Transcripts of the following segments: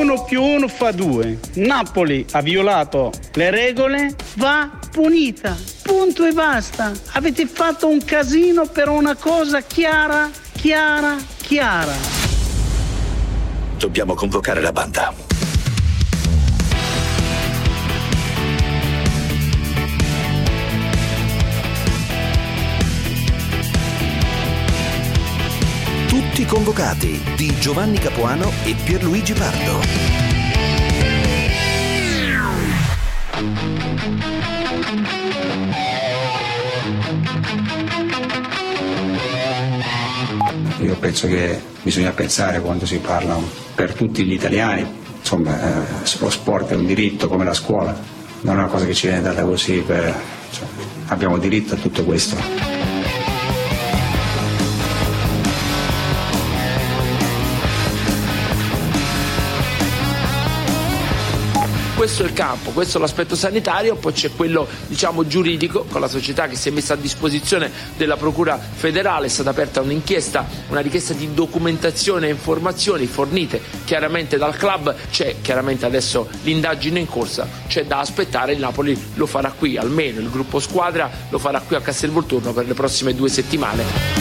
1 più 1 fa 2. Napoli ha violato le regole, va punita. Punto e basta. Avete fatto un casino per una cosa chiara. Dobbiamo convocare la banda. Tutti convocati di Giovanni Capuano e Pierluigi Pardo. Io penso che bisogna pensare, quando si parla per tutti gli italiani, insomma, lo sport è un diritto come la scuola, non è una cosa che ci viene data così, abbiamo diritto a tutto questo. Questo è il campo, questo è l'aspetto sanitario, poi c'è quello giuridico, con la società che si è messa a disposizione della Procura federale. È stata aperta un'inchiesta, una richiesta di documentazione e informazioni fornite chiaramente dal club. C'è chiaramente adesso l'indagine in corsa, c'è da aspettare. Il Napoli lo farà qui, almeno il gruppo squadra lo farà qui a Castelvolturno per le prossime 2 settimane.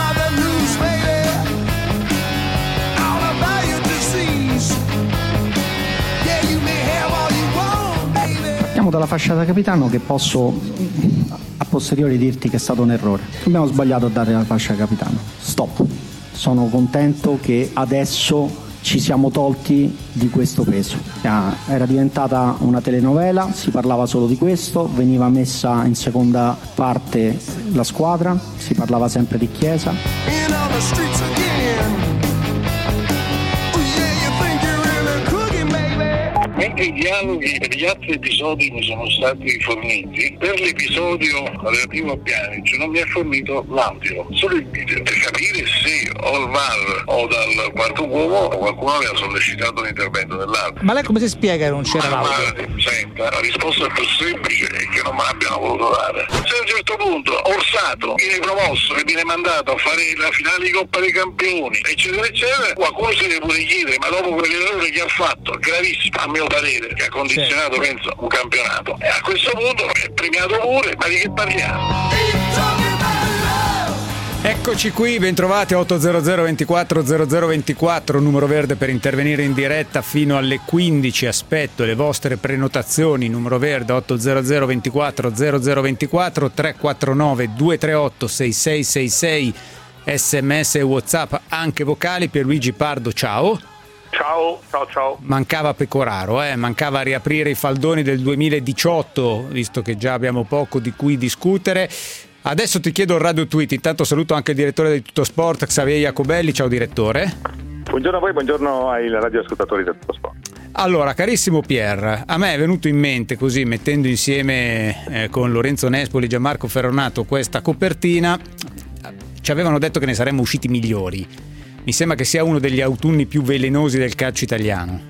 Dalla fascia da capitano, che posso a posteriori dirti che è stato un errore. Abbiamo sbagliato a dare la fascia da capitano. Stop. Sono contento che adesso ci siamo tolti di questo peso. Era diventata una telenovela, si parlava solo di questo, veniva messa in seconda parte la squadra, si parlava sempre di Chiesa. Mentre i dialoghi per gli altri episodi mi sono stati forniti, per l'episodio relativo a Pjanic non mi ha fornito l'audio, solo il video, per capire se o il VAR o dal quarto uomo qualcuno aveva sollecitato l'intervento dell'altro. Ma lei come si spiega che non c'era l'audio? Senta, la risposta più semplice è che non me l'abbiano voluto dare. Se a un certo punto Orsato viene promosso e viene mandato a fare la finale di Coppa dei Campioni, eccetera eccetera, qualcuno si deve pure chiedere, ma dopo quell'errore che ha fatto, gravissimo a mio parere, che ha condizionato penso un campionato, e a questo punto è premiato pure, ma di che parliamo? Eccoci qui, bentrovati. 800 24 0024, numero verde per intervenire in diretta fino alle 15. Aspetto le vostre prenotazioni, numero verde 800 24 0024, 349 238 6666, sms e WhatsApp anche vocali. Pierluigi Pardo, ciao. Ciao. Mancava Pecoraro, mancava riaprire i faldoni del 2018, visto che già abbiamo poco di cui discutere. Adesso ti chiedo il radio tweet. Intanto saluto anche il direttore di Tutto Sport, Xavier Jacobelli. Ciao direttore. Buongiorno a voi, buongiorno ai radioascoltatori di Tutto Sport. Allora, carissimo Pier, a me è venuto in mente, così mettendo insieme con Lorenzo Nespoli e Gianmarco Ferronato questa copertina, ci avevano detto che ne saremmo usciti migliori. Mi sembra che sia uno degli autunni più velenosi del calcio italiano.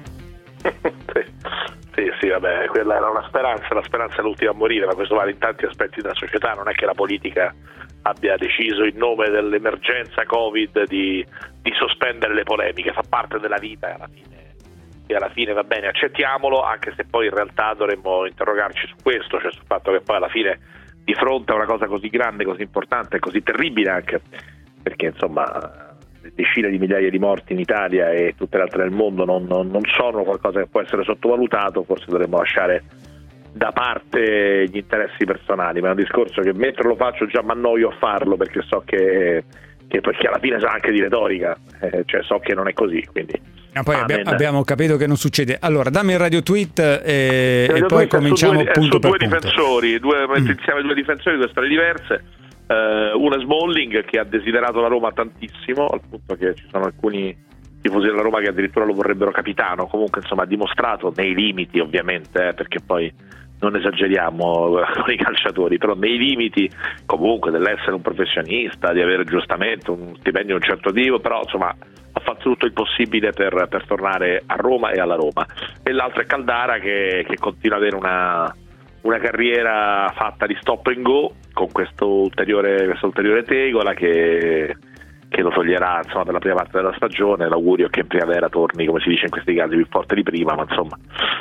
Sì, vabbè, quella era una speranza, la speranza è l'ultima a morire, ma questo vale in tanti aspetti della società. Non è che la politica abbia deciso in nome dell'emergenza Covid di sospendere le polemiche, fa parte della vita e alla fine va bene, accettiamolo, anche se poi in realtà dovremmo interrogarci su questo, cioè sul fatto che poi alla fine, di fronte a una cosa così grande, così importante e così terribile, anche perché insomma decine di migliaia di morti in Italia e tutte le altre nel mondo non sono qualcosa che può essere sottovalutato, forse dovremmo lasciare da parte gli interessi personali, ma è un discorso che mentre lo faccio già mi annoio a farlo, perché so che perché alla fine sa anche di retorica, cioè so che non è così, quindi poi abbiamo capito che non succede. Allora dammi il radio tweet e poi cominciamo punto per punto. Difensori, insieme due difensori, due storie diverse. Uno è Smalling, che ha desiderato la Roma tantissimo, al punto che ci sono alcuni tifosi della Roma che addirittura lo vorrebbero capitano. Comunque insomma ha dimostrato, nei limiti ovviamente, perché poi non esageriamo con i calciatori, però nei limiti comunque dell'essere un professionista, di avere giustamente un stipendio di un certo tipo, però insomma ha fatto tutto il possibile per tornare a Roma e alla Roma. E l'altro è Caldara, che continua ad avere una carriera fatta di stop and go, con questo ulteriore tegola che che lo toglierà insomma per la prima parte della stagione. L'augurio è che in primavera torni, come si dice in questi casi, più forte di prima, ma insomma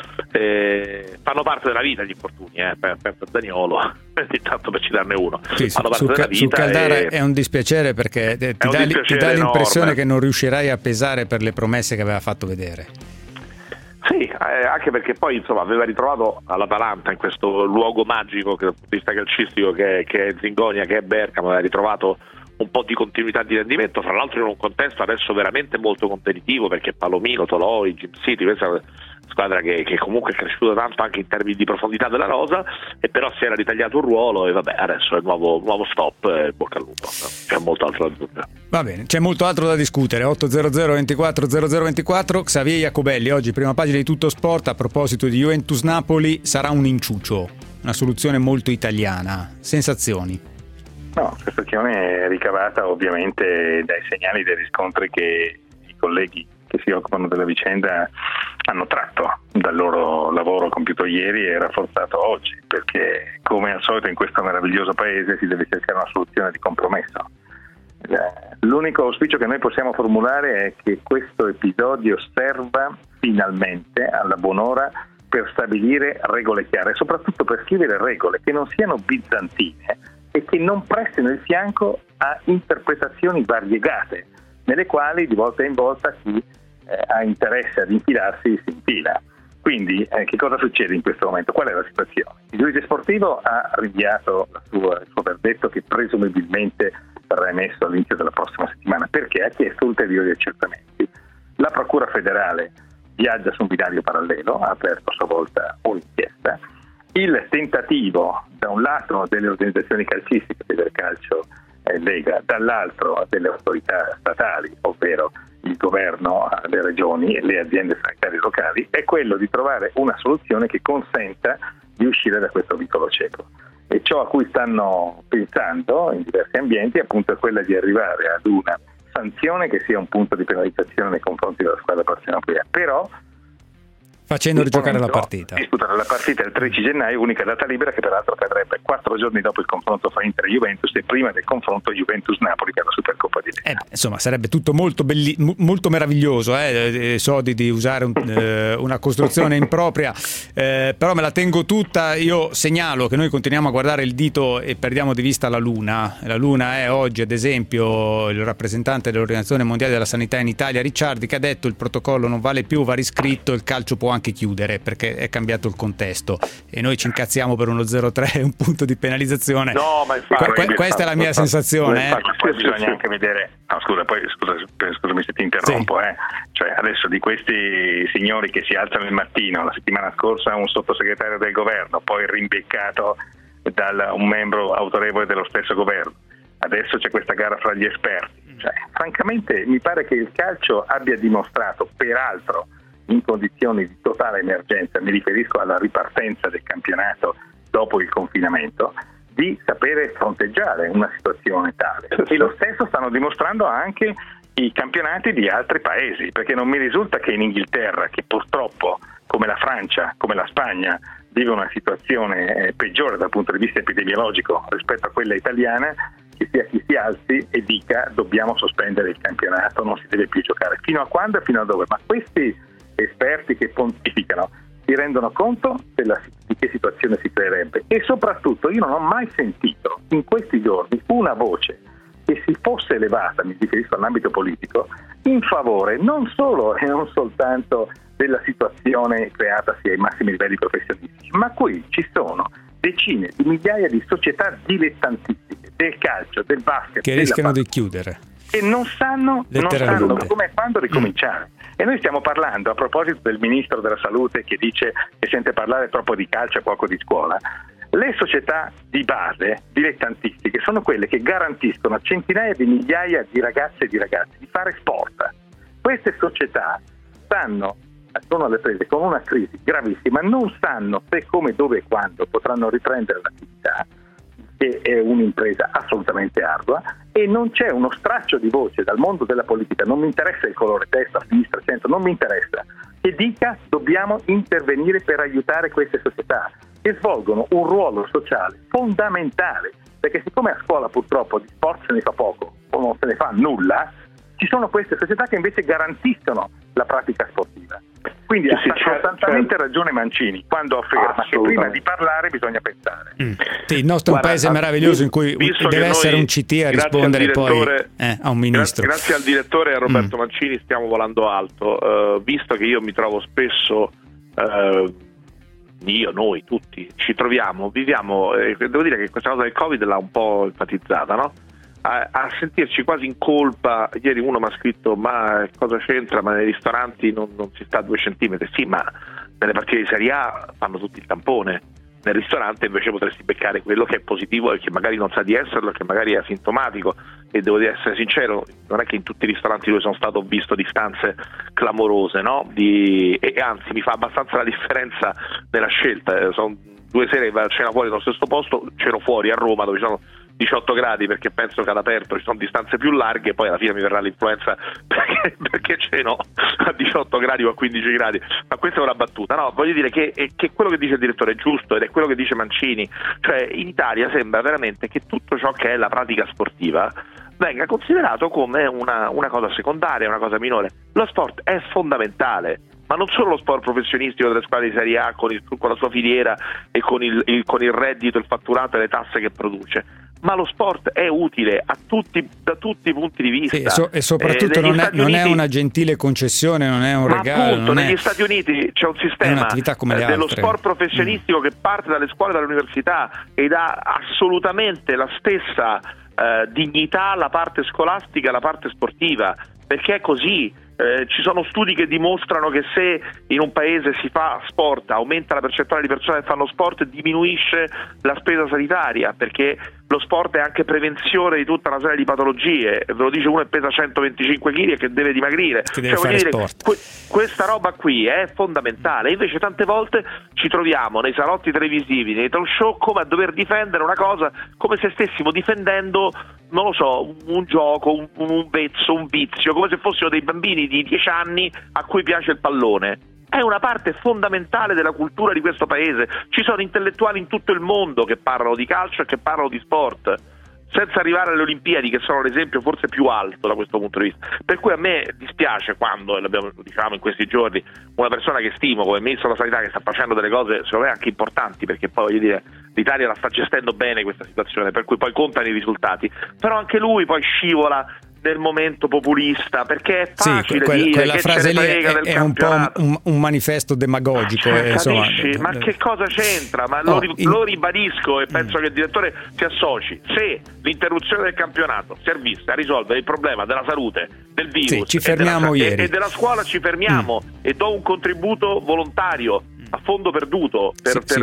fanno parte della vita gli infortuni, penso a Zaniolo intanto, per citarne uno. Sì, fanno parte della vita. Su Caldara è un dispiacere, perché ti dà l'impressione enorme che non riuscirai a pesare per le promesse che aveva fatto vedere. Sì, anche perché poi insomma aveva ritrovato all'Atalanta, in questo luogo magico dal punto di vista calcistico che è Zingonia, che è Bergamo, aveva ritrovato un po' di continuità di rendimento, fra l'altro in un contesto adesso veramente molto competitivo, perché Palomino, Toloi, Jim City, questa è una squadra che comunque è cresciuta tanto anche in termini di profondità della rosa, e però si era ritagliato un ruolo e vabbè, adesso è il nuovo stop, bocca al lupo, c'è molto altro da discutere. Va bene, c'è molto altro da discutere. 800 24 0024. Xavier Jacobelli, oggi prima pagina di Tutto Sport, a proposito di Juventus-Napoli: sarà un inciucio, una soluzione molto italiana. Sensazioni? No, sensazione ricavata ovviamente dai segnali, dai riscontri che i colleghi che si occupano della vicenda hanno tratto dal loro lavoro compiuto ieri e rafforzato oggi, perché come al solito in questo meraviglioso paese si deve cercare una soluzione di compromesso. L'unico auspicio che noi possiamo formulare è che questo episodio serva finalmente alla buon'ora per stabilire regole chiare e soprattutto per scrivere regole che non siano bizantine e che non prestino il fianco a interpretazioni variegate, nelle quali di volta in volta chi ha interesse ad infilarsi si infila. Quindi che cosa succede in questo momento? Qual è la situazione? Il giudice sportivo ha rinviato il suo verdetto, che presumibilmente verrà emesso all'inizio della prossima settimana, perché ha chiesto ulteriori accertamenti. La Procura federale viaggia su un binario parallelo, ha aperto a sua volta un'inchiesta. Il tentativo, da un lato delle organizzazioni calcistiche del calcio Lega, dall'altro delle autorità statali, ovvero il governo, le regioni e le aziende sanitarie locali, è quello di trovare una soluzione che consenta di uscire da questo vicolo cieco. E ciò a cui stanno pensando in diversi ambienti appunto è quella di arrivare ad una sanzione che sia un punto di penalizzazione nei confronti della squadra partenopea, però facendo rigiocare la partita. Disputare la partita il 13 gennaio, unica data libera che peraltro cadrebbe 4 giorni dopo il confronto fra Inter e Juventus e prima del confronto Juventus-Napoli per la Supercoppa di Lega. Insomma, sarebbe tutto molto molto meraviglioso, so di usare una costruzione impropria, però me la tengo tutta. Io segnalo che noi continuiamo a guardare il dito e perdiamo di vista la Luna. La Luna è oggi, ad esempio, il rappresentante dell'Organizzazione Mondiale della Sanità in Italia, Ricciardi, che ha detto il protocollo non vale più, va riscritto, il calcio può anche chiudere perché è cambiato il contesto, e noi ci incazziamo per uno 0-3, un punto di penalizzazione. No, ma infatti, questa è la mia sensazione. Poi bisogna anche vedere. Scusami se ti interrompo. Sì. Cioè, adesso di questi signori che si alzano il mattino, la settimana scorsa un sottosegretario del governo, poi rimbeccato da un membro autorevole dello stesso governo, adesso c'è questa gara fra gli esperti. Cioè, francamente mi pare che il calcio abbia dimostrato, peraltro in condizioni di totale emergenza, mi riferisco alla ripartenza del campionato dopo il confinamento, di sapere fronteggiare una situazione tale. E lo stesso stanno dimostrando anche i campionati di altri paesi, perché non mi risulta che in Inghilterra, che purtroppo come la Francia, come la Spagna, vive una situazione peggiore dal punto di vista epidemiologico rispetto a quella italiana, ci sia chi si alzi e dica dobbiamo sospendere il campionato, non si deve più giocare. Fino a quando e fino a dove? Ma questi esperti che pontificano si rendono conto di che situazione si creerebbe? E soprattutto io non ho mai sentito in questi giorni una voce che si fosse elevata, mi riferisco all'ambito politico, in favore non solo e non soltanto della situazione creatasi ai massimi livelli professionistici, ma qui ci sono decine di migliaia di società dilettantistiche del calcio, del basket, che rischiano di chiudere e non sanno come e quando ricominciare. E noi stiamo parlando, a proposito del ministro della salute che dice che sente parlare troppo di calcio e poco di scuola, le società di base dilettantistiche sono quelle che garantiscono a centinaia di migliaia di ragazze e di ragazzi di fare sport. Queste società sono alle prese con una crisi gravissima, non sanno se, come, dove e quando potranno riprendere l'attività, che è un'impresa assolutamente ardua, e non c'è uno straccio di voce dal mondo della politica, non mi interessa il colore, destra, sinistra, centro, non mi interessa, che dica dobbiamo intervenire per aiutare queste società che svolgono un ruolo sociale fondamentale perché siccome a scuola purtroppo di sport se ne fa poco o non se ne fa nulla, ci sono queste società che invece garantiscono la pratica sportiva. Quindi ha costantemente ragione Mancini quando afferma che prima di parlare bisogna pensare. Sì, il nostro è un paese meraviglioso in cui deve essere un CT a rispondere poi a un ministro. Grazie al direttore e a Roberto Mancini stiamo volando alto, visto che io mi trovo spesso, noi tutti ci troviamo, viviamo, devo dire che questa cosa del Covid l'ha un po' enfatizzata, no? A sentirci quasi in colpa. Ieri uno mi ha scritto: ma cosa c'entra, ma nei ristoranti non si sta a 2 centimetri. Sì, ma nelle partite di Serie A fanno tutti il tampone, nel ristorante invece potresti beccare quello che è positivo e che magari non sa di esserlo, che magari è asintomatico. E devo essere sincero, non è che in tutti i ristoranti dove sono stato ho visto distanze clamorose, no? E anzi mi fa abbastanza la differenza nella scelta. Sono 2 sere a cena fuori dallo stesso posto, c'ero fuori a Roma dove ci sono 18 gradi perché penso che all'aperto ci sono distanze più larghe, poi alla fine mi verrà l'influenza perché ceno a 18 gradi o a 15 gradi, ma questa è una battuta. No, voglio dire che quello che dice il direttore è giusto ed è quello che dice Mancini, cioè in Italia sembra veramente che tutto ciò che è la pratica sportiva venga considerato come una cosa secondaria, una cosa minore. Lo sport è fondamentale, ma non solo lo sport professionistico delle squadre di Serie A con la sua filiera e con il reddito, il fatturato e le tasse che produce, ma lo sport è utile da tutti i punti di vista. Sì, e soprattutto non è una gentile concessione, non è un regalo. Appunto, negli Stati Uniti c'è un sistema dello sport professionistico che parte dalle scuole e dalle università e dà assolutamente la stessa dignità alla parte scolastica e alla parte sportiva, perché è così. Ci sono studi che dimostrano che se in un paese si fa sport aumenta la percentuale di persone che fanno sport e diminuisce la spesa sanitaria, perché lo sport è anche prevenzione di tutta una serie di patologie. Ve lo dice uno che pesa 125 kg e che deve dimagrire, che deve fare sport. Questa roba qui è fondamentale. Invece tante volte ci troviamo nei salotti televisivi, nei talk show, come a dover difendere una cosa, come se stessimo difendendo, non lo so, un gioco, un vezzo, un vizio, come se fossimo dei bambini di 10 anni a cui piace il pallone. È una parte fondamentale della cultura di questo paese. Ci sono intellettuali in tutto il mondo che parlano di calcio e che parlano di sport, senza arrivare alle Olimpiadi, che sono l'esempio forse più alto da questo punto di vista. Per cui a me dispiace quando, lo diciamo in questi giorni, una persona che stimo come il ministro della Sanità, che sta facendo delle cose secondo me anche importanti, perché poi voglio dire l'Italia la sta gestendo bene questa situazione, per cui poi contano i risultati, però anche lui poi scivola nel momento populista, perché è facile dire quella che frase ce ne lì frega del è un po' un manifesto demagogico, insomma. Ma che cosa c'entra? Ma lo ribadisco e penso che il direttore si associ. Se l'interruzione del campionato servisse a risolvere il problema della salute, del virus, ci fermiamo ieri. E della scuola, ci fermiamo e do un contributo volontario a fondo perduto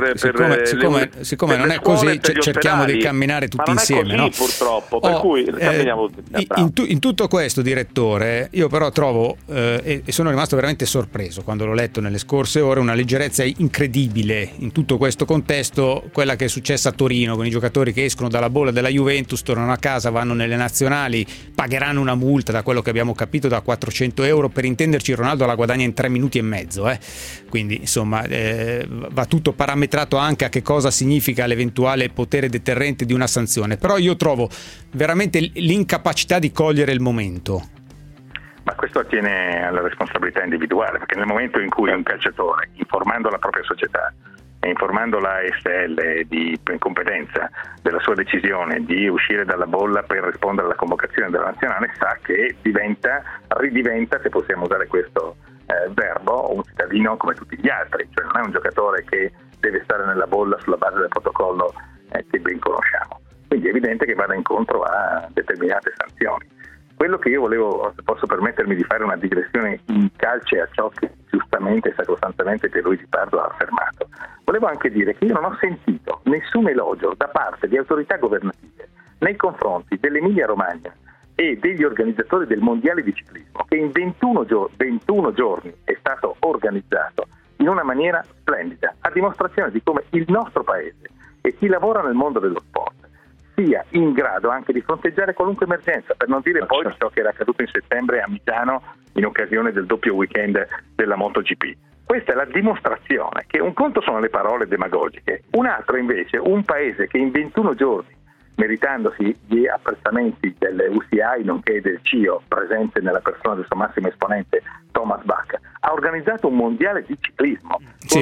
siccome non è così, cerchiamo di camminare tutti insieme, non è così, purtroppo, per cui camminiamo in tutto questo, direttore, io però trovo e sono rimasto veramente sorpreso quando l'ho letto nelle scorse ore, una leggerezza incredibile in tutto questo contesto, quella che è successa a Torino con i giocatori che escono dalla bolla della Juventus, tornano a casa, vanno nelle nazionali, pagheranno una multa, da quello che abbiamo capito, da 400 euro. Per intenderci, Ronaldo la guadagna in 3 minuti e mezzo, quindi insomma va tutto parametrato anche a che cosa significa l'eventuale potere deterrente di una sanzione. Però io trovo veramente l'incapacità di cogliere il momento. Ma questo attiene alla responsabilità individuale, perché nel momento in cui un calciatore, informando la propria società e informando la ASL di incompetenza della sua decisione di uscire dalla bolla per rispondere alla convocazione della nazionale, sa che ridiventa, se possiamo usare questo verbo, un cittadino come tutti gli altri, cioè non è un giocatore che deve stare nella bolla sulla base del protocollo che ben conosciamo. Quindi è evidente che vada incontro a determinate sanzioni. Quello che io volevo, se posso permettermi di fare una digressione in calce a ciò che giustamente e sacrosantamente Pierluigi Pardo ha affermato, volevo anche dire che io non ho sentito nessun elogio da parte di autorità governative nei confronti dell'Emilia Romagna e degli organizzatori del mondiale di ciclismo, che in 21 giorni è stato organizzato in una maniera splendida, a dimostrazione di come il nostro paese e chi lavora nel mondo dello sport sia in grado anche di fronteggiare qualunque emergenza, per non dire poi di ciò che era accaduto in settembre a Misano in occasione del doppio weekend della MotoGP. Questa è la dimostrazione che un conto sono le parole demagogiche, un altro invece un paese che in 21 giorni meritandosi gli apprezzamenti delle UCI nonché del CIO, presente nella persona del suo massimo esponente Thomas Bach, ha organizzato un mondiale di ciclismo con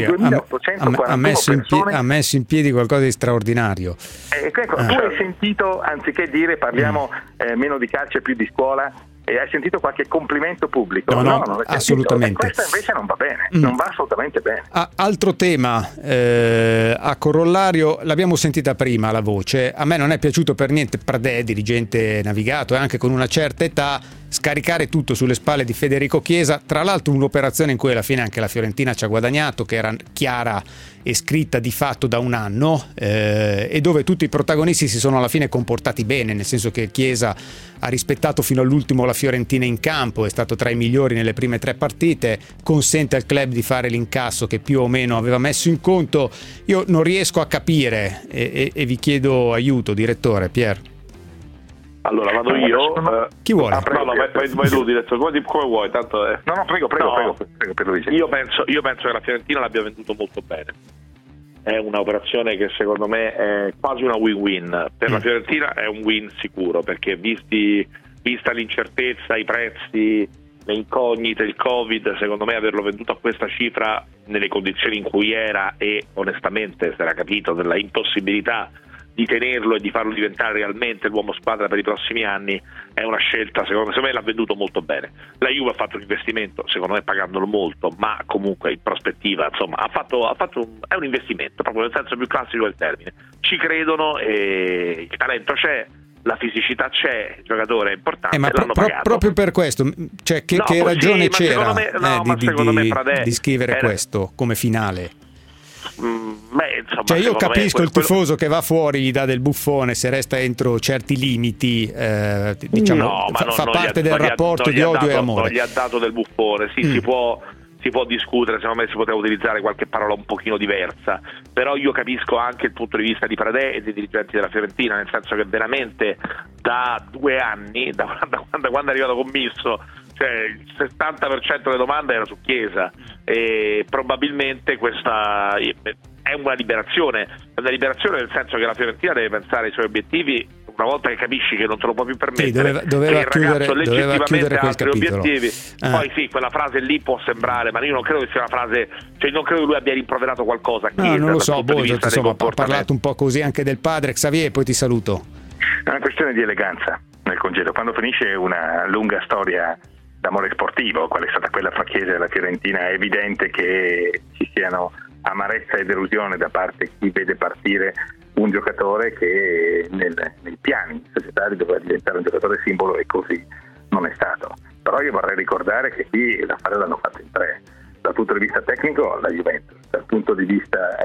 2.841 ha messo in piedi qualcosa di straordinario. Tu hai sentito, anziché dire parliamo meno di calcio e più di scuola, hai sentito qualche complimento pubblico? No, non l'hai assolutamente. Questo invece non va bene, non va assolutamente bene. Altro tema a corollario, l'abbiamo sentita prima la voce, a me non è piaciuto per niente Pradè, dirigente navigato e anche con una certa età, scaricare tutto sulle spalle di Federico Chiesa, tra l'altro un'operazione in cui alla fine anche la Fiorentina ci ha guadagnato, che era chiara e scritta di fatto da un anno, e dove tutti i protagonisti si sono alla fine comportati bene, nel senso che Chiesa ha rispettato fino all'ultimo la Fiorentina in campo, è stato tra i migliori nelle prime 3 partite, consente al club di fare l'incasso che più o meno aveva messo in conto. Io non riesco a capire e vi chiedo aiuto, direttore Pier. Allora vado io. Chi vuole? Vai tu, direttore, come vuoi, tanto è... No, prego, io penso che la Fiorentina l'abbia venduto molto bene. È un'operazione che secondo me è quasi una win-win. Per la Fiorentina è un win sicuro, perché vista l'incertezza, i prezzi, le incognite, il Covid, secondo me averlo venduto a questa cifra nelle condizioni in cui era, e onestamente si era capito della impossibilità di tenerlo e di farlo diventare realmente l'uomo squadra per i prossimi anni, è una scelta, secondo me l'ha venduto molto bene. La Juve ha fatto un investimento, secondo me pagandolo molto, ma comunque in prospettiva, insomma, è un investimento, proprio nel senso più classico del termine. Ci credono, e il talento c'è, la fisicità c'è, il giocatore è importante, ma l'hanno pagato. Proprio per questo, cioè che ragione c'era di scrivere questo come finale? Insomma, io capisco il tifoso che va fuori, gli dà del buffone, se resta entro certi limiti, fa parte del rapporto di odio e amore. Non gli ha dato del buffone, si può discutere, secondo me si poteva utilizzare qualche parola un pochino diversa, però io capisco anche il punto di vista di Pradè e dei dirigenti della Fiorentina, nel senso che veramente da 2 anni, da quando è arrivato commisso, cioè il 70% delle domande era su Chiesa, e probabilmente questa è una liberazione nel senso che la Fiorentina deve pensare ai suoi obiettivi una volta che capisci che non te lo puoi più permettere, doveva che il ragazzo legittimamente ha altri capitolo. obiettivi. Poi quella frase lì può sembrare, ma io non credo che sia una frase, cioè non credo che lui abbia rimproverato qualcosa a Chiesa, non lo so, insomma, ha parlato un po' così anche del padre. Xavier, poi ti saluto. È una questione di eleganza nel congedo, quando finisce una lunga storia d'amore sportivo, qual è stata quella fra Chiesa e la Fiorentina, è evidente che ci siano amarezza e delusione da parte di chi vede partire un giocatore che nei piani societari doveva diventare un giocatore simbolo, e così non è stato. Però io vorrei ricordare che qui l'affare l'hanno fatto in 3. Dal punto di vista tecnico la Juventus, dal punto di vista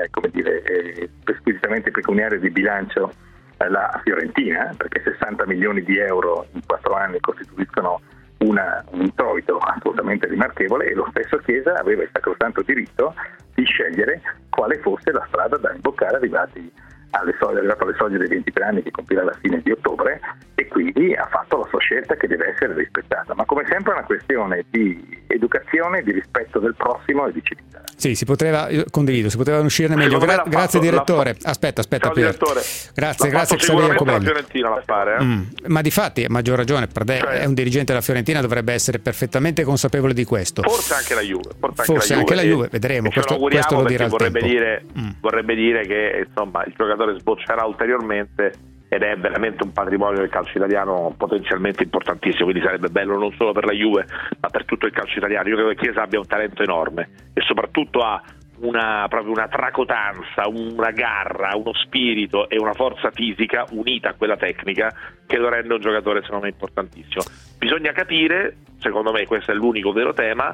squisitamente pecuniario di bilancio la Fiorentina, perché 60 milioni di euro in 4 anni costituiscono un introito assolutamente rimarchevole, e lo stesso Chiesa aveva il sacrosanto diritto di scegliere quale fosse la strada da imboccare arrivato alle soglie dei 23 anni che compirà alla fine di ottobre, e quindi ha fatto la sua scelta che deve essere rispettata, ma come sempre è una questione di educazione, di rispetto del prossimo e di civiltà. Sì, si poteva uscirne meglio. Grazie direttore. Aspetta Ciao, Pier. direttore. Grazie Xavier Cobelli. La Fiorentina la fare, Ma di fatti ha maggior ragione, è un dirigente della Fiorentina, dovrebbe essere perfettamente consapevole di questo. Forse anche la Juve. Forse anche la Juve, vedremo. Questo lo dirà il tempo. Vorrebbe dire che insomma il giocatore sboccerà ulteriormente, ed è veramente un patrimonio del calcio italiano potenzialmente importantissimo, quindi sarebbe bello non solo per la Juve ma per tutto il calcio italiano. Io credo che Chiesa abbia un talento enorme e soprattutto ha proprio una tracotanza, una garra, uno spirito e una forza fisica unita a quella tecnica che lo rende un giocatore secondo me importantissimo. Bisogna capire, secondo me questo è l'unico vero tema,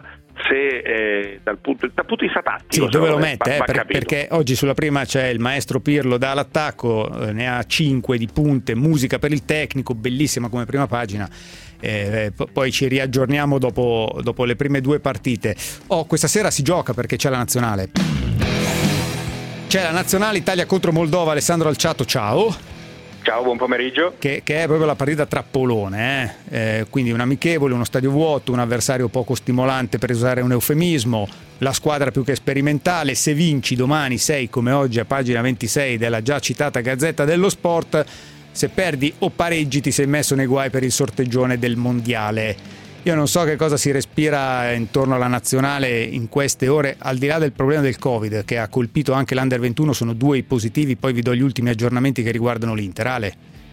se dal punto di vista tattico dove lo mette, perché oggi sulla prima c'è il maestro Pirlo dà all'attacco, ne ha 5 di punte, musica per il tecnico, bellissima come prima pagina. Poi ci riaggiorniamo dopo le prime 2 partite. Questa sera si gioca perché c'è la nazionale Italia contro Moldova. Alessandro Alciato, ciao, buon pomeriggio. Che è proprio la partita trappolone, quindi un amichevole, uno stadio vuoto, un avversario poco stimolante per usare un eufemismo, la squadra più che sperimentale. Se vinci domani sei come oggi a pagina 26 della già citata Gazzetta dello Sport, se perdi o pareggi ti sei messo nei guai per il sorteggione del mondiale. Io non so che cosa si respira intorno alla nazionale in queste ore, al di là del problema del Covid che ha colpito anche l'Under 21, sono 2 i positivi, poi vi do gli ultimi aggiornamenti che riguardano l'Inter. Ale?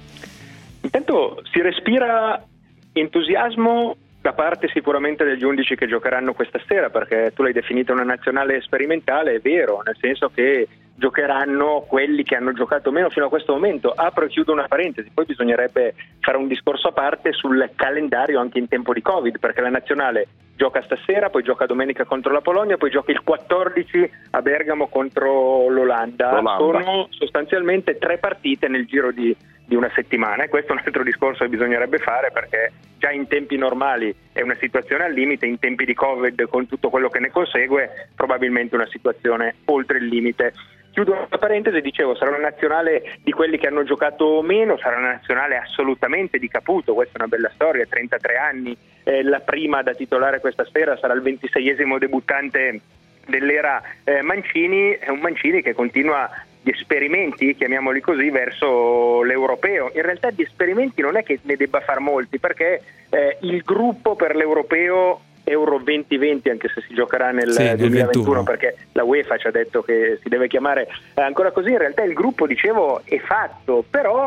Intanto si respira entusiasmo da parte sicuramente degli 11 che giocheranno questa sera, perché tu l'hai definita una nazionale sperimentale, è vero, nel senso che giocheranno quelli che hanno giocato meno fino a questo momento. Apro e chiudo una parentesi, poi bisognerebbe fare un discorso a parte sul calendario anche in tempo di Covid, perché la nazionale gioca stasera, poi gioca domenica contro la Polonia, poi gioca il 14 a Bergamo contro l'Olanda. Sono sostanzialmente 3 partite nel giro di una settimana, e questo è un altro discorso che bisognerebbe fare, perché già in tempi normali è una situazione al limite, in tempi di Covid con tutto quello che ne consegue probabilmente una situazione oltre il limite. Chiudo la parentesi, dicevo, sarà una nazionale di quelli che hanno giocato meno, sarà una nazionale assolutamente di Caputo, questa è una bella storia, 33 anni, la prima da titolare questa sera, sarà il 26esimo debuttante dell'era Mancini, è un Mancini che continua gli esperimenti, chiamiamoli così, verso l'europeo. In realtà di esperimenti non è che ne debba far molti, perché il gruppo per l'europeo Euro 2020, anche se si giocherà nel 2021, perché la UEFA ci ha detto che si deve chiamare ancora così, in realtà il gruppo, dicevo, è fatto, però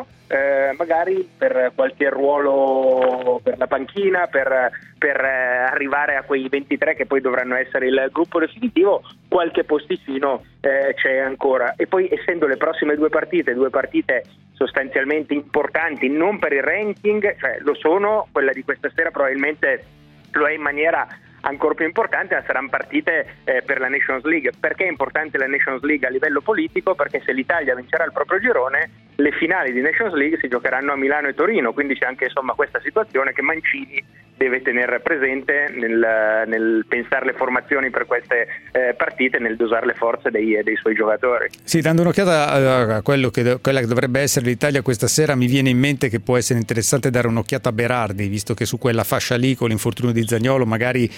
magari per qualche ruolo per la panchina, per arrivare a quei 23 che poi dovranno essere il gruppo definitivo, qualche posticino c'è ancora. E poi, essendo le prossime due partite sostanzialmente importanti, non per il ranking, cioè lo sono, quella di questa sera probabilmente lo è in maniera ancora più importante, ma saranno partite per la Nations League. Perché è importante la Nations League a livello politico? Perché se l'Italia vincerà il proprio girone, le finali di Nations League si giocheranno a Milano e Torino, quindi c'è anche questa situazione che Mancini deve tenere presente nel pensare le formazioni per queste partite, nel dosare le forze dei suoi giocatori. Sì, dando un'occhiata a quella che dovrebbe essere l'Italia questa sera, mi viene in mente che può essere interessante dare un'occhiata a Berardi, visto che su quella fascia lì con l'infortunio di Zaniolo magari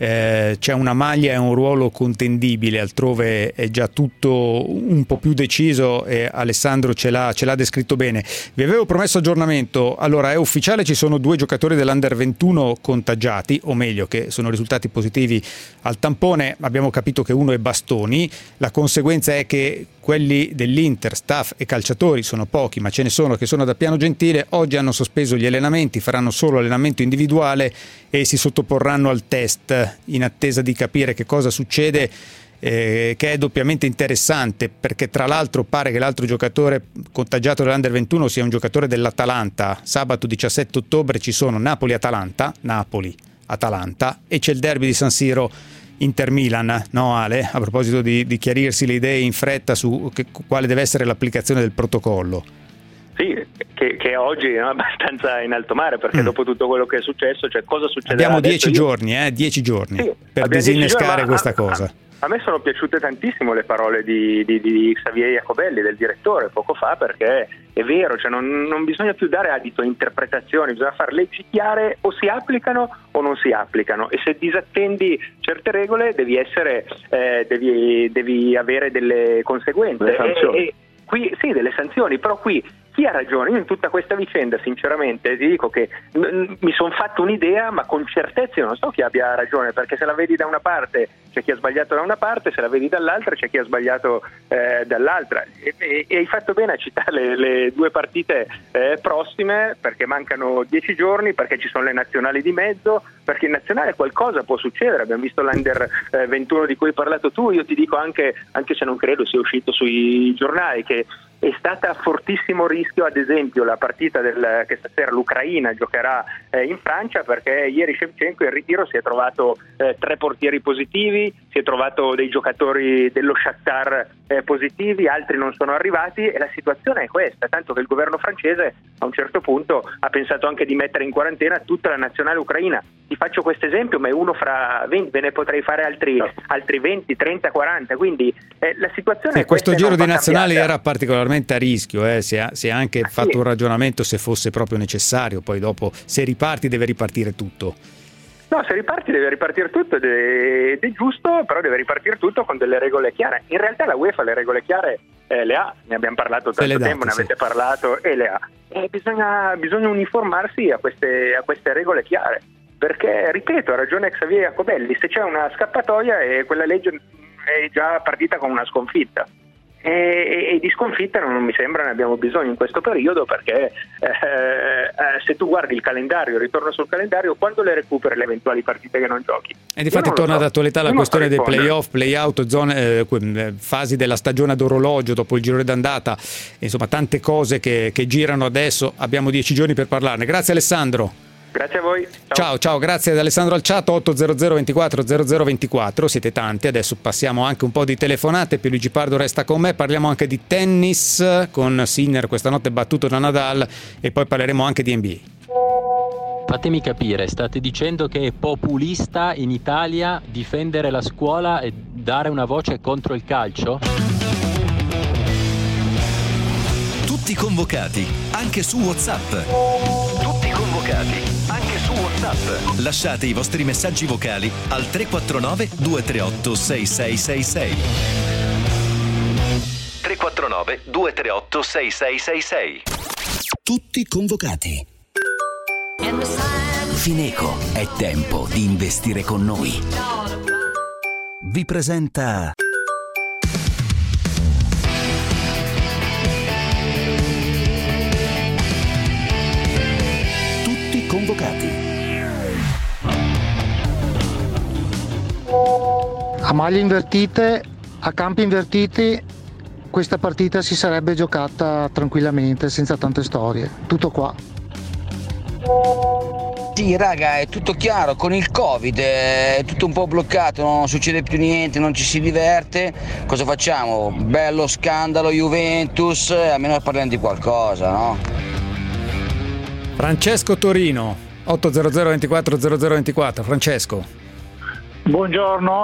c'è una maglia e un ruolo contendibile, altrove è già tutto un po' più deciso e Alessandro ce l'ha descritto bene. Vi avevo promesso aggiornamento, allora è ufficiale, ci sono 2 giocatori dell'Under 21 contagiati, o meglio che sono risultati positivi al tampone, abbiamo capito che uno è Bastoni, la conseguenza è che quelli dell'Inter, staff e calciatori, sono pochi ma ce ne sono che sono da Piano Gentile, oggi hanno sospeso gli allenamenti, faranno solo allenamento individuale e si sottoporranno al test in attesa di capire che cosa succede, che è doppiamente interessante, perché tra l'altro pare che l'altro giocatore contagiato dell'Under 21 sia un giocatore dell'Atalanta. Sabato 17 ottobre ci sono Napoli-Atalanta e c'è il derby di San Siro Inter-Milan, no Ale? A proposito di chiarirsi le idee in fretta su quale deve essere l'applicazione del protocollo. Sì, che oggi è abbastanza in alto mare, perché dopo tutto quello che è successo, cioè cosa succederà? Abbiamo 10 giorni sì, per disinnescare questa cosa. A me sono piaciute tantissimo le parole di Xavier Jacobelli, del direttore, poco fa, perché è vero, cioè non bisogna più dare adito a interpretazioni, bisogna fare leggi chiare, o si applicano o non si applicano, e se disattendi certe regole devi avere delle conseguenze. Delle sanzioni. Qui sì, delle sanzioni, però qui chi ha ragione? Io in tutta questa vicenda sinceramente ti dico che mi sono fatto un'idea, ma con certezza io non so chi abbia ragione, perché se la vedi da una parte c'è chi ha sbagliato da una parte, se la vedi dall'altra c'è chi ha sbagliato dall'altra, e hai fatto bene a citare le 2 partite prossime, perché mancano 10 giorni, perché ci sono le nazionali di mezzo, perché in nazionale qualcosa può succedere. Abbiamo visto l'Under 21 di cui hai parlato tu, io ti dico anche se non credo sia uscito sui giornali, che è stata a fortissimo rischio, ad esempio, la partita che stasera l'Ucraina giocherà in Francia, perché ieri Shevchenko in ritiro si è trovato 3 portieri positivi, si è trovato dei giocatori dello Shakhtar positivi, altri non sono arrivati, e la situazione è questa, tanto che il governo francese a un certo punto ha pensato anche di mettere in quarantena tutta la nazionale ucraina. Ti faccio questo esempio, ma è uno fra 20, ve ne potrei fare altri 20, 30, 40, quindi la situazione è questa. Questo giro di nazionali era particolarmente a rischio, si è anche fatto un ragionamento se fosse proprio necessario, poi dopo se riparti deve ripartire tutto. No, se riparti deve ripartire tutto ed è giusto, però deve ripartire tutto con delle regole chiare. In realtà la UEFA le regole chiare le ha, ne abbiamo parlato tanto tempo, ne avete parlato e le ha. Bisogna uniformarsi a queste regole chiare, perché, ripeto, ha ragione Xavier Jacobelli, se c'è una scappatoia quella legge è già partita con una sconfitta. E di sconfitta non mi sembra ne abbiamo bisogno in questo periodo, perché se tu guardi il calendario, ritorno sul calendario, quando le recuperi le eventuali partite che non giochi? E difatti torna d'attualità la questione dei play-off, play-out, zone, fasi della stagione ad orologio dopo il girone d'andata, insomma tante cose che girano adesso. Abbiamo 10 giorni per parlarne. Grazie Alessandro. Grazie a voi. Ciao, grazie ad Alessandro al chat. 800 24 0024, siete tanti. Adesso passiamo anche un po' di telefonate. Pierluigi Pardo resta con me, parliamo anche di tennis con Sinner questa notte battuto da Nadal, e poi parleremo anche di NBA. Fatemi capire, state dicendo che è populista in Italia difendere la scuola e dare una voce contro il calcio? Tutti convocati, anche su WhatsApp. Tutti convocati, anche su WhatsApp. Lasciate i vostri messaggi vocali al 349 238 6666. 349 238 6666. Tutti convocati. Fineco, è tempo di investire con noi. Vi presenta Tutti convocati. A maglie invertite, a campi invertiti, questa partita si sarebbe giocata tranquillamente, senza tante storie. Tutto qua. Sì raga, è tutto chiaro, con il Covid è tutto un po' bloccato, non succede più niente, non ci si diverte. Cosa facciamo? Bello scandalo Juventus, almeno parliamo di qualcosa, no? Francesco Torino, 800 24 0024. Francesco. Buongiorno,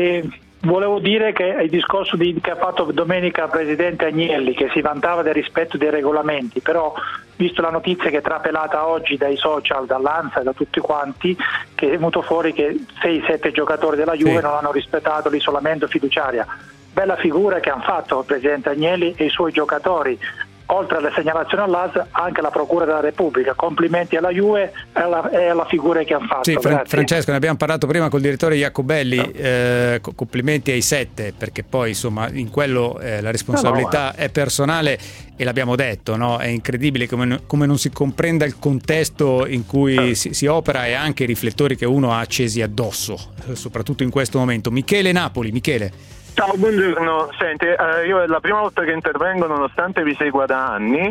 volevo dire che il discorso che ha fatto domenica il presidente Agnelli, che si vantava del rispetto dei regolamenti, però visto la notizia che è trapelata oggi dai social, dall'ANSA e da tutti quanti, che è venuto fuori che 6-7 giocatori della Juve non hanno rispettato l'isolamento fiduciaria. Bella figura che hanno fatto il presidente Agnelli e i suoi giocatori. Oltre alle segnalazioni all'AS, anche la Procura della Repubblica. Complimenti alla Juve e alla figura che hanno fatto. Sì, Francesco, ne abbiamo parlato prima col direttore Jacobelli, complimenti ai 7, perché poi insomma in quello la responsabilità è personale, e l'abbiamo detto, no? È incredibile come non si comprenda il contesto in cui si opera, e anche i riflettori che uno ha accesi addosso, soprattutto in questo momento. Michele Napoli. Michele. Ciao, buongiorno. Senti, io è la prima volta che intervengo, nonostante vi segua da anni.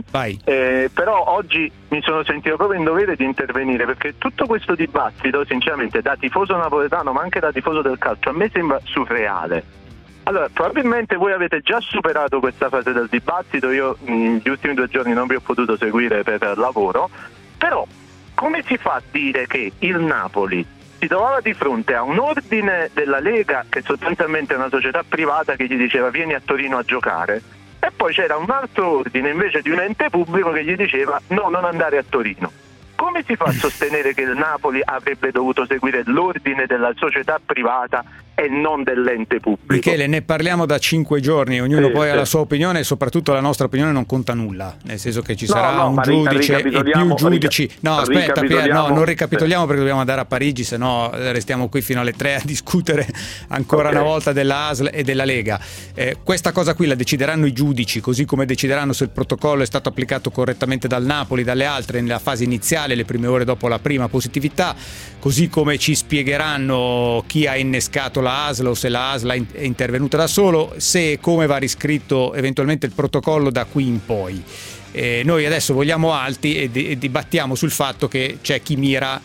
Però oggi mi sono sentito proprio in dovere di intervenire, perché tutto questo dibattito, sinceramente, da tifoso napoletano ma anche da tifoso del calcio, a me sembra surreale. Allora, probabilmente voi avete già superato questa fase del dibattito. Io gli ultimi 2 giorni non vi ho potuto seguire per lavoro, però come si fa a dire che il Napoli si trovava di fronte a un ordine della Lega, che sostanzialmente è una società privata, che gli diceva vieni a Torino a giocare, e poi c'era un altro ordine invece di un ente pubblico che gli diceva no, non andare a Torino? Come si fa a sostenere che il Napoli avrebbe dovuto seguire l'ordine della società privata e non dell'ente pubblico? Michele, ne parliamo da 5 giorni, ognuno poi ha la sua opinione, e soprattutto la nostra opinione non conta nulla, nel senso che ci sarà un giudice e più giudici. No, aspetta Pier, non ricapitoliamo perché dobbiamo andare a Parigi, se no restiamo qui fino alle 3 a discutere ancora una volta della ASL e della Lega. Questa cosa qui la decideranno i giudici, così come decideranno se il protocollo è stato applicato correttamente dal Napoli, dalle altre nella fase iniziale, le prime ore dopo la prima positività, così come ci spiegheranno chi ha innescato la ASL o se la ASL è intervenuta da solo, se e come va riscritto eventualmente il protocollo da qui in poi. Noi adesso vogliamo alti e dibattiamo sul fatto che c'è chi mira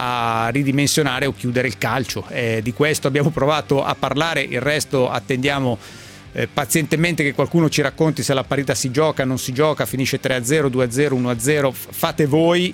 a ridimensionare o chiudere il calcio. Di questo abbiamo provato a parlare, il resto attendiamo pazientemente che qualcuno ci racconti se la partita si gioca, non si gioca, finisce 3-0, 2-0, 1-0, fate voi,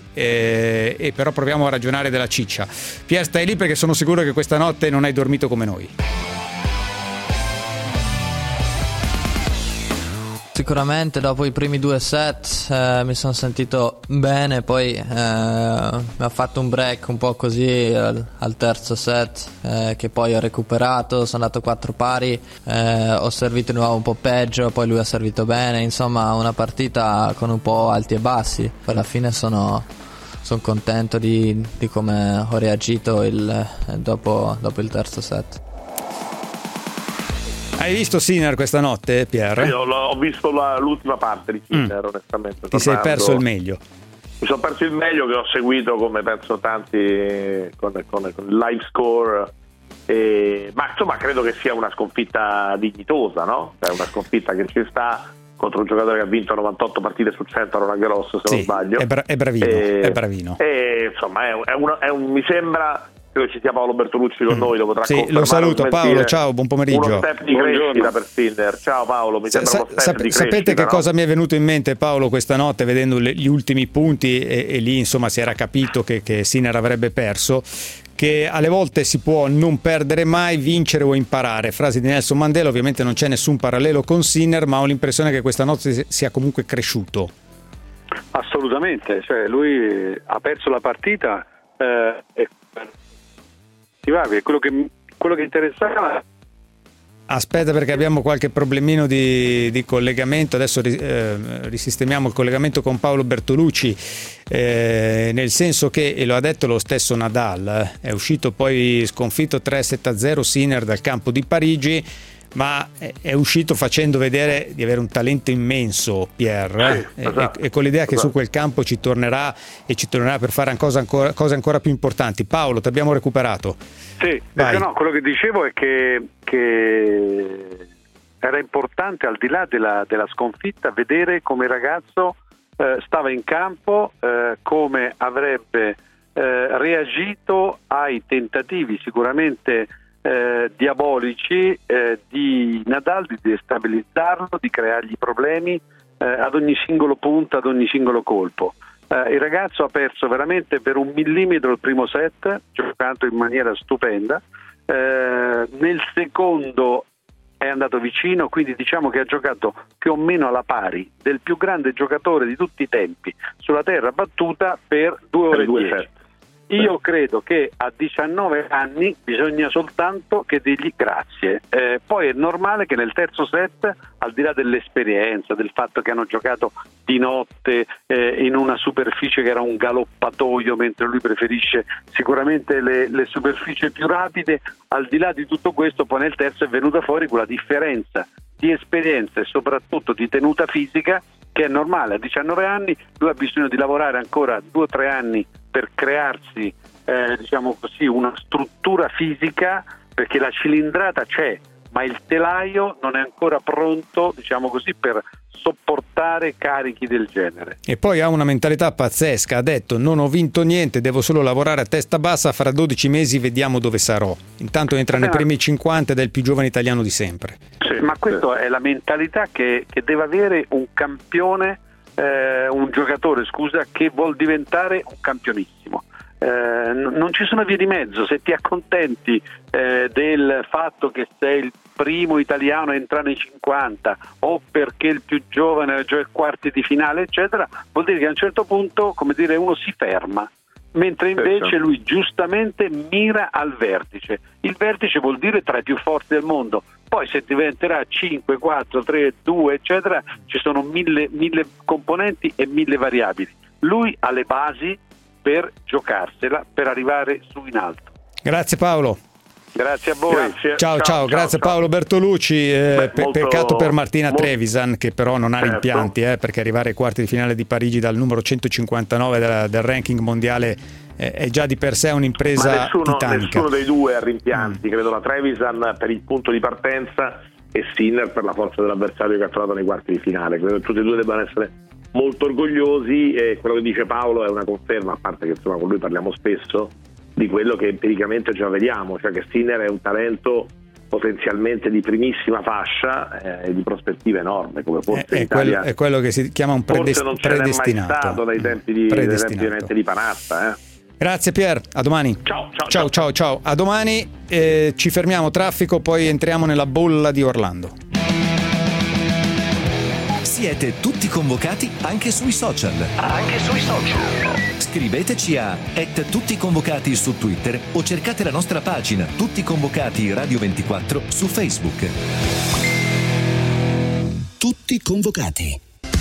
e però proviamo a ragionare della ciccia. Pier, stai lì perché sono sicuro che questa notte non hai dormito come noi. Sicuramente dopo i primi 2 set mi sono sentito bene, poi mi ha fatto un break un po' così al terzo set, che poi ho recuperato, sono andato 4 pari, ho servito di nuovo un po' peggio, poi lui ha servito bene, insomma una partita con un po' alti e bassi. Poi alla fine sono contento di come ho reagito dopo il terzo set. Hai visto Sinner questa notte, Pierre? Io ho visto l'ultima parte di Sinner, onestamente. Ti sei perso il meglio? Mi sono perso il meglio, che ho seguito come penso tanti con il live score, ma insomma credo che sia una sconfitta dignitosa, no? È una sconfitta che ci sta contro un giocatore che ha vinto 98 partite su 100 a Roland Garros, se non sbaglio. È bravino. E insomma mi sembra... Credo ci sia Paolo Bertolucci con noi, lo potrà confermare. Lo saluto, Paolo, ciao, buon pomeriggio. Uno step di crescita per Sinner. Ciao Paolo, mi sembra uno step di crescita. Sapete che cosa mi è venuto in mente, Paolo, questa notte vedendo gli ultimi punti e lì insomma si era capito che Sinner avrebbe perso, che alle volte si può non perdere mai, vincere o imparare. Frasi di Nelson Mandela, ovviamente non c'è nessun parallelo con Sinner, ma ho l'impressione che questa notte sia comunque cresciuto. Assolutamente, cioè lui ha perso la partita e quello che interessava. Aspetta, perché abbiamo qualche problemino di collegamento, adesso risistemiamo il collegamento con Paolo Bertolucci, nel senso che, e lo ha detto lo stesso Nadal, è uscito poi sconfitto 3-7-0 Sinner dal campo di Parigi, ma è uscito facendo vedere di avere un talento immenso, Pierre, esatto. E con l'idea che su quel campo ci tornerà per fare cose ancora più importanti. Paolo, ti abbiamo recuperato. Sì, no, quello che dicevo è che era importante, al di là della sconfitta, vedere come il ragazzo stava in campo, come avrebbe reagito ai tentativi sicuramente diabolici di Nadal di destabilizzarlo, di creargli problemi ad ogni singolo punto, ad ogni singolo colpo. Il ragazzo ha perso veramente per 1 millimetro il primo set, giocando in maniera stupenda. Nel secondo è andato vicino, quindi diciamo che ha giocato più o meno alla pari del più grande giocatore di tutti i tempi sulla terra battuta per 2 ore e 10. Io credo che a 19 anni bisogna soltanto che dirgli grazie. Poi è normale che nel terzo set, al di là dell'esperienza, del fatto che hanno giocato di notte in una superficie che era un galoppatoio, mentre lui preferisce sicuramente le superfici più rapide, al di là di tutto questo, poi nel terzo è venuta fuori quella differenza di esperienza e soprattutto di tenuta fisica che è normale. A 19 anni lui ha bisogno di lavorare ancora 2 o 3 anni per crearsi diciamo così una struttura fisica, perché la cilindrata c'è, ma il telaio non è ancora pronto, diciamo così, per sopportare carichi del genere. E poi ha una mentalità pazzesca, ha detto: non ho vinto niente, devo solo lavorare a testa bassa, fra 12 mesi vediamo dove sarò. Intanto entra nei primi 50 ed è il più giovane italiano di sempre. Sì, ma questa è la mentalità che deve avere un campione, un giocatore, che vuol diventare un campionissimo. Non ci sono vie di mezzo. Se ti accontenti del fatto che sei il primo italiano a entrare nei 50 o perché il più giovane gioca quarti di finale eccetera, vuol dire che a un certo punto, come dire, uno si ferma, mentre invece lui giustamente mira al vertice. Il vertice vuol dire tra i più forti del mondo. Poi se diventerà 5, 4, 3, 2 eccetera, ci sono mille componenti e 1000 variabili. Lui ha le basi per giocarsela, per arrivare su in alto. Grazie Paolo. Grazie a voi. Ciao, grazie Paolo Bertolucci. Peccato per Martina Trevisan, che però non ha rimpianti, perché arrivare ai quarti di finale di Parigi dal numero 159 del ranking mondiale è già di per sé un'impresa titanica. Nessuno dei due ha rimpianti, credo la Trevisan per il punto di partenza e Sinner per la forza dell'avversario che ha trovato nei quarti di finale. Credo che tutti e due debbano essere molto orgogliosi, e quello che dice Paolo è una conferma, a parte che insomma con lui parliamo spesso di quello che empiricamente già vediamo, cioè che Sinner è un talento potenzialmente di primissima fascia e di prospettive enorme, come forse in Italia è quello che si chiama un forse non ce n'è mai stato dai tempi di Panatta. Grazie Pier, a domani. Ciao. A domani, ci fermiamo, traffico, poi entriamo nella bolla di Orlando. Siete tutti convocati anche sui social. Scriveteci a @tutticonvocati su Twitter o cercate la nostra pagina Tutti Convocati Radio 24 su Facebook. Tutti convocati.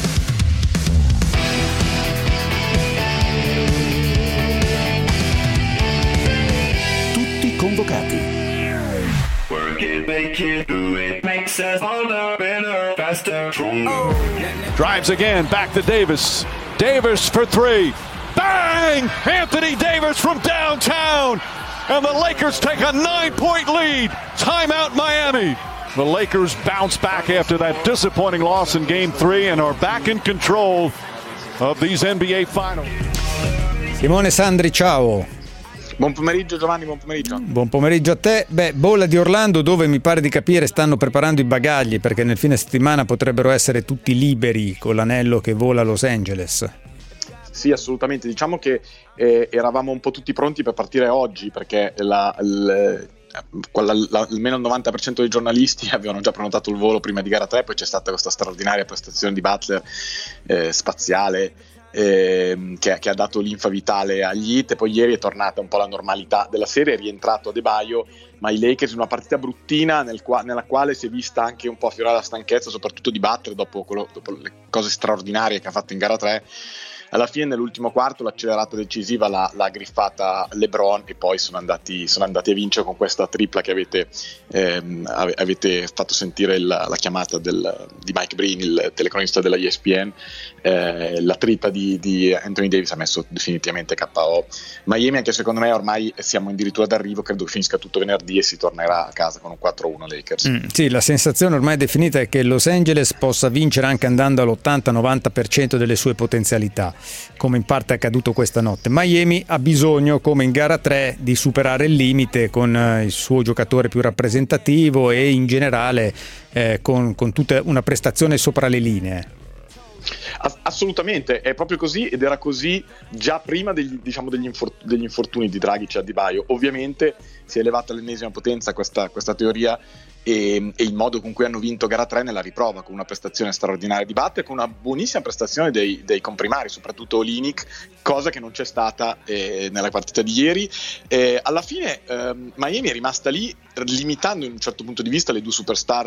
Tutti convocati. Work it, make it, do it, makes us older, better, faster, stronger. Drives again, back to Davis. Davis for three. Bang! Anthony Davis from downtown. And the Lakers take a 9-point lead. Timeout Miami. The Lakers bounce back after that disappointing loss in Game 3 and are back in control of these NBA Finals. Simone Sandri, ciao. Buon pomeriggio Giovanni, buon pomeriggio. Buon pomeriggio a te. Bolla di Orlando, dove mi pare di capire stanno preparando i bagagli, perché nel fine settimana potrebbero essere tutti liberi con l'anello che vola a Los Angeles. Sì, assolutamente. Diciamo che eravamo un po' tutti pronti per partire oggi, perché almeno il 90% dei giornalisti avevano già prenotato il volo prima di gara 3, poi c'è stata questa straordinaria prestazione di Butler spaziale che ha dato linfa vitale agli Heat, e poi ieri è tornata un po' la normalità della serie, è rientrato Adebayo, ma i Lakers in una partita bruttina nella quale si è vista anche un po' affiorare la stanchezza soprattutto di Butler dopo le cose straordinarie che ha fatto in gara 3. Alla fine nell'ultimo quarto l'accelerata decisiva l'ha griffata LeBron, e poi sono andati a vincere con questa tripla che avete fatto sentire la chiamata di Mike Breen, il telecronista della ESPN. La tripla di Anthony Davis ha messo definitivamente KO Miami, anche secondo me ormai siamo addirittura d'arrivo, credo che finisca tutto venerdì e si tornerà a casa con un 4-1 Lakers. Sì, la sensazione ormai definita è che Los Angeles possa vincere anche andando all'80-90% delle sue potenzialità, come in parte è accaduto questa notte. Miami ha bisogno, come in gara 3, di superare il limite con il suo giocatore più rappresentativo e in generale con tutta una prestazione sopra le linee. Assolutamente, è proprio così, ed era così già prima degli infortuni di Dragic e Adebayo. Ovviamente si è elevata all'ennesima potenza questa teoria, e il modo con cui hanno vinto gara 3 nella riprova, con una prestazione straordinaria di Butler, con una buonissima prestazione dei comprimari, soprattutto Olynyk, cosa che non c'è stata nella partita di ieri. Alla fine Miami è rimasta lì, limitando in un certo punto di vista le due superstar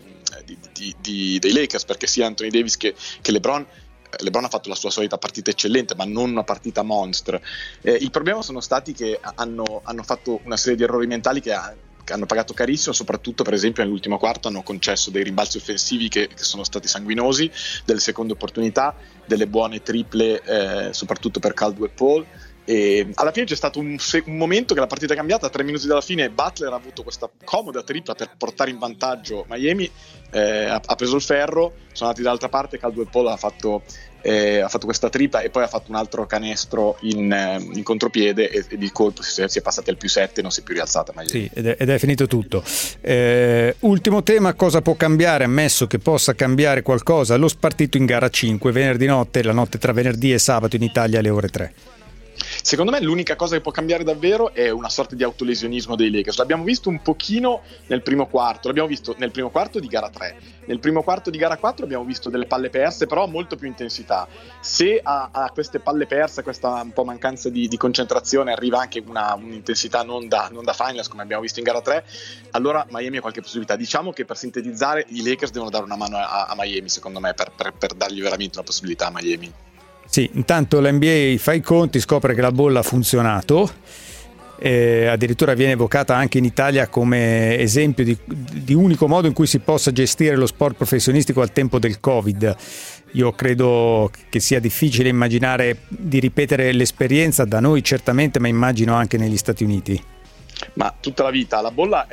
dei Lakers, perché sia Anthony Davis che LeBron ha fatto la sua solita partita eccellente, ma non una partita monster. Il problema sono stati che hanno fatto una serie di errori mentali che hanno pagato carissimo, soprattutto per esempio nell'ultimo quarto hanno concesso dei rimbalzi offensivi che sono stati sanguinosi, delle seconde opportunità, delle buone triple soprattutto per Caldwell Pope. E alla fine c'è stato un momento che la partita è cambiata. A 3 minuti dalla fine Butler ha avuto questa comoda tripla per portare in vantaggio Miami, ha preso il ferro, sono andati dall'altra parte, Caldwell Pope ha fatto questa tripla e poi ha fatto un altro canestro in contropiede, e di colpo si è passati al +7 e non si è più rialzata Miami. Sì, ed è finito tutto. Ultimo tema: cosa può cambiare, ammesso che possa cambiare qualcosa, lo spartito in gara 5 venerdì notte, la notte tra venerdì e sabato in Italia alle ore 3. Secondo me l'unica cosa che può cambiare davvero è una sorta di autolesionismo dei Lakers. L'abbiamo visto un pochino nel primo quarto, l'abbiamo visto nel primo quarto di gara 3, nel primo quarto di gara 4 abbiamo visto delle palle perse, però a molto più intensità. Se a queste palle perse, questa un po' mancanza di concentrazione, arriva anche un'intensità non da finals come abbiamo visto in gara 3, allora Miami ha qualche possibilità. Diciamo che, per sintetizzare, i Lakers devono dare una mano a Miami, secondo me, per dargli veramente una possibilità a Miami. Sì, intanto l'NBA fa i conti, scopre che la bolla ha funzionato, addirittura viene evocata anche in Italia come esempio di unico modo in cui si possa gestire lo sport professionistico al tempo del Covid. Io credo che sia difficile immaginare di ripetere l'esperienza, da noi certamente, ma immagino anche negli Stati Uniti. Ma tutta la vita la bolla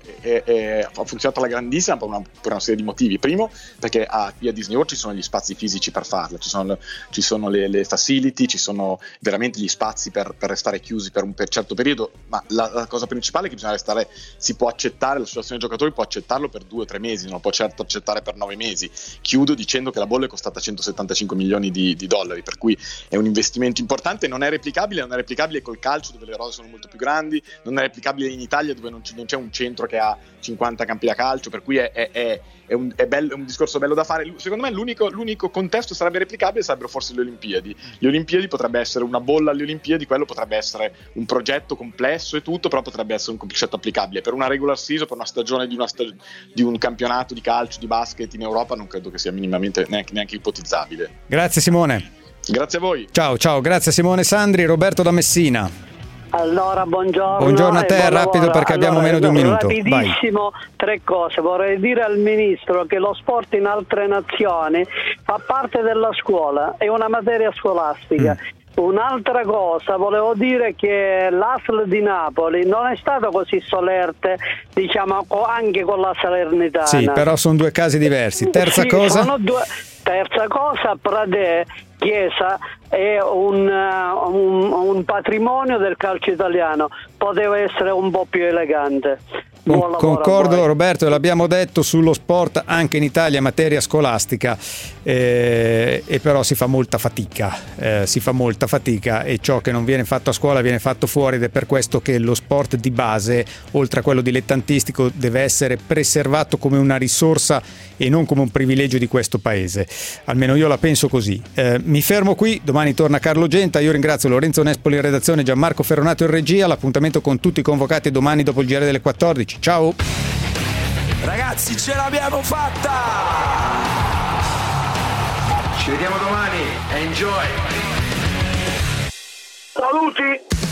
ha funzionato alla grandissima per una serie di motivi. Primo, perché qui a Disney World ci sono gli spazi fisici per farlo, ci sono le facility, ci sono veramente gli spazi per restare chiusi per un certo periodo, ma la cosa principale è che bisogna restare, si può accettare, l'associazione dei giocatori può accettarlo per 2 o 3 mesi, non lo può certo accettare per 9 mesi. Chiudo dicendo che la bolla è costata 175 milioni di dollari, per cui è un investimento importante, non è replicabile col calcio, dove le rose sono molto più grandi, non è replicabile applicabile in Italia, dove non c'è un centro che ha 50 campi da calcio, per cui è un discorso bello da fare. Secondo me l'unico contesto sarebbe replicabile sarebbero forse le Olimpiadi. Le Olimpiadi potrebbe essere una bolla alle Olimpiadi, quello potrebbe essere un progetto complesso e tutto, però potrebbe essere un concetto applicabile. Per una regular season, per una stagione di un campionato di calcio, di basket in Europa, non credo che sia minimamente neanche ipotizzabile. Grazie Simone. Grazie a voi. Ciao, grazie Simone Sandri. Roberto da Messina. Allora, buongiorno. Buongiorno a te, rapido perché abbiamo meno di un minuto. Rapidissimo, vai. 3 cose. Vorrei dire al Ministro che lo sport in altre nazioni fa parte della scuola, è una materia scolastica. Un'altra cosa, volevo dire che l'ASL di Napoli non è stato così solerte, diciamo, anche con la Salernitana. Sì, però sono 2 casi diversi. Terza cosa? Terza cosa, Pradè, Chiesa è un patrimonio del calcio italiano, poteva essere un po' più elegante. Concordo Roberto, l'abbiamo detto sullo sport anche in Italia, materia scolastica, e però si fa molta fatica e ciò che non viene fatto a scuola viene fatto fuori, ed è per questo che lo sport di base, oltre a quello dilettantistico, deve essere preservato come una risorsa e non come un privilegio di questo paese. Almeno io la penso così. Mi fermo qui, domani torna Carlo Genta. Io ringrazio Lorenzo Nespoli in redazione, Gianmarco Ferronato in regia. L'appuntamento con tutti i convocati domani dopo il GR delle 14. Ciao ragazzi, ce l'abbiamo fatta, ci vediamo domani, enjoy, saluti.